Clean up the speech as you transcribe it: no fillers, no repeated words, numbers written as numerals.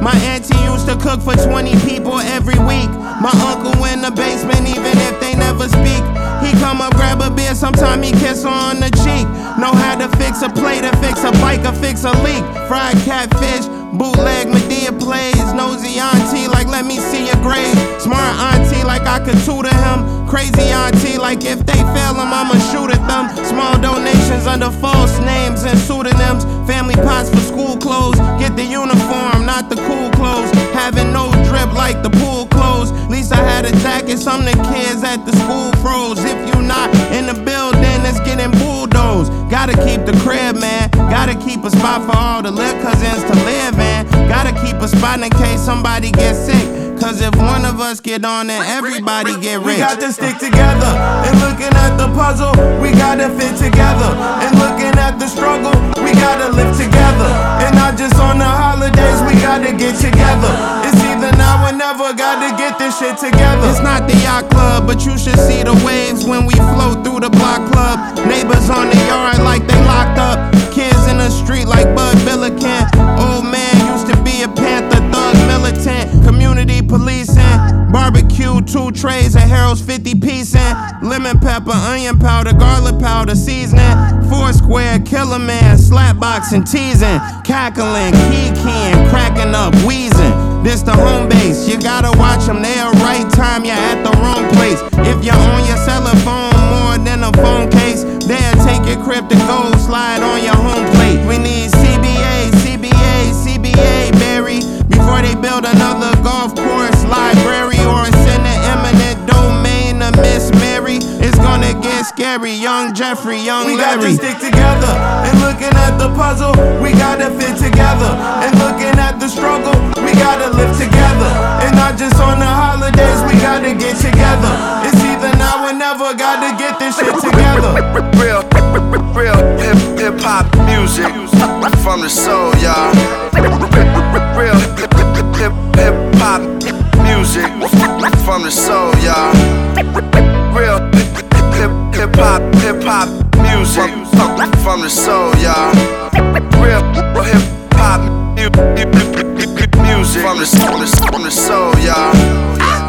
My auntie used to cook for 20 people every week. My uncle in the basement, even if they never speak. He come up, grab a beer, sometime he kiss her on the cheek. Know how to fix a plate, or fix a bike, or fix a leak. Fried catfish, bootleg Medea plays. Nosy auntie, like let me see your grade. Smart auntie, like I could tutor him. Crazy auntie, like if they fail him, I'ma shoot at them. Small donations under false names and pseudonyms. Family pots for school clothes. Get the uniform, not the cool clothes. Having no drip like the pool clothes. Least I had a jacket, some of the kids at the school froze. If you not in the building, it's getting bulldozed. Gotta keep the crib, man. Gotta keep a spot for all the little cousins to live in. Gotta keep a spot in case somebody gets sick. Cause if one of us get on it, everybody get rich. We got to stick together. And looking at the puzzle, we gotta fit together. And looking at the struggle, we gotta live together. And not just on the holidays, we gotta get together. It's either now or never, gotta get this shit together. It's not the yacht club, but you should see the waves when we float through the block club. Neighbors on the yard like they locked up. Kids in the street like Bud Billiken. Old man used to be a Panther thug militant. Community policing. Barbecue, 2 trays of Harold's 50 piecing. Lemon pepper, onion powder, garlic powder, seasoning. 4 square, killer man, slapboxing, teasing. Cackling, keying, cracking up, wheezing. This the home base, you gotta watch them, they a right time, you're at the wrong place. If you're on your cell phone more than a phone case, they'll take your cryptic gold, slide on your home plate. We need CBA, Barry, before they build another golf course, library, or send an eminent domain to Miss Mary. It's gonna get scary, young Jeffrey, young Larry. We got to stick together, and looking at the puzzle, we gotta fit together. And looking at the struggle, we gotta live together. And not just on the holidays, we gotta get together. It's either now or never, gotta get this shit together. Real hip-hop music from the soul, y'all. Real hip-hop music from the soul, y'all. Real hip-hop music from the soul, y'all. Real hip-hop music from the soul, y'all.